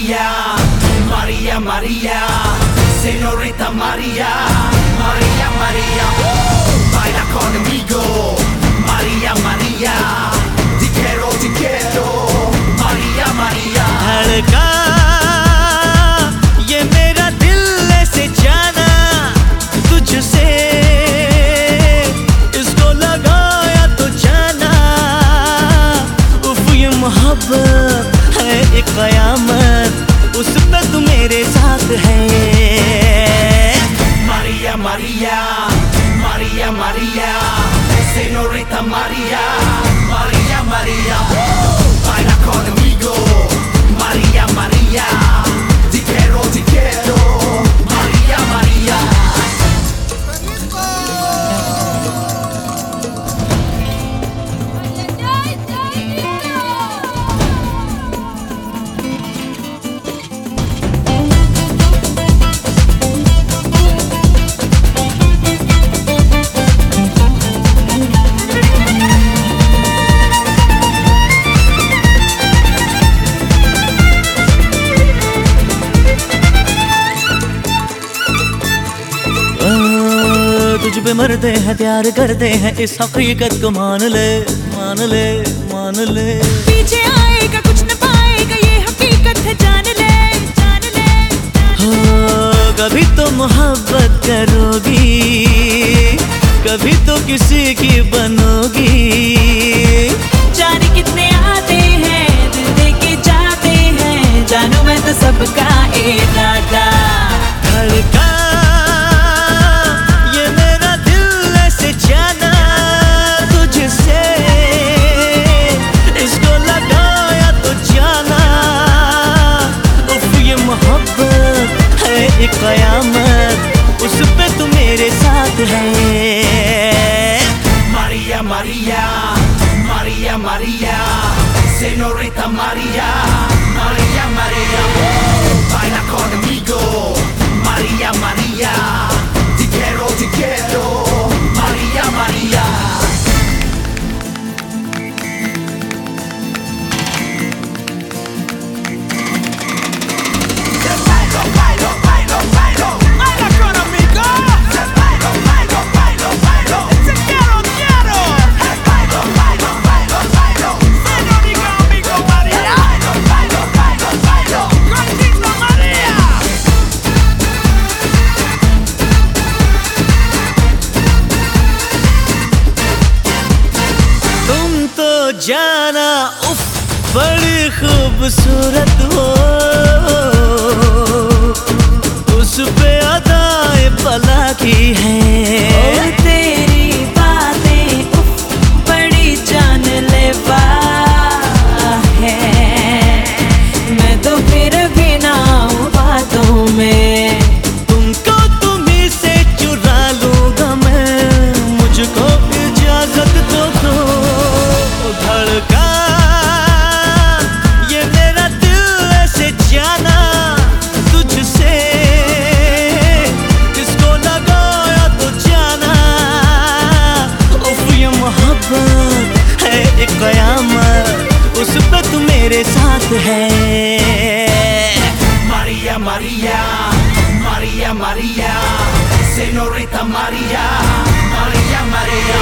Maria, Maria, Maria, Señorita Maria, Maria, Maria, baila conmigo, Maria, Maria, te quiero, Maria, Maria. धड़का ये मेरा दिल ऐसे जाना तुझसे, इसको लगाया तो जाना, उफ ये मोहब्बत है एक कयामत, उस पे तू मेरे साथ है। Maria, Maria, Maria, Maria, Señorita Maria, Maria, Maria, baila conmigo, Maria, Maria, te quiero, Maria, Maria. तुझ पे मरते हैं प्यार करते हैं, इस हकीकत को मान ले, मान ले, मान ले। पीछे आएगा कुछ न पाएगा, ये हकीकत है, जान ले, जान ले, हो कभी तो मोहब्बत करोगी, कभी तो किसी की बनोगी। जाने कितने आते हैं, दिल दे के जाते हैं, जानू मैं तो सबका इरादा। धड़का ये मेरा दिल ऐसे जाना तुझसे, इसको लगाया तो जाना, उफ ये मोहब्बत है एक कयामत, उस पे तू मेरे साथ है। Maria, Maria, Maria, Maria, Señorita Maria, Maria, Maria, baila conmigo, Maria, Maria, te quiero, Maria, Maria. जाना उफ बड़ी खूबसूरत हो, उस पे अदाए पला की है। तेरी बातें उफ बड़ी जानलेवा है, मैं तो फिर भी ना हूँ बातों में। तुमको तुम्ही से चुरा लूंगा मैं, मुझको इजाजत तो दो। धड़का ये मेरा दिल ऐसे जाना तुझसे, इसको लगाया तो जाना, उफ ये मोहब्बत है एक कयामत, उस पे तू मेरे साथ है। Maria, Maria, Maria, Maria, Señorita Maria, Maria, Maria.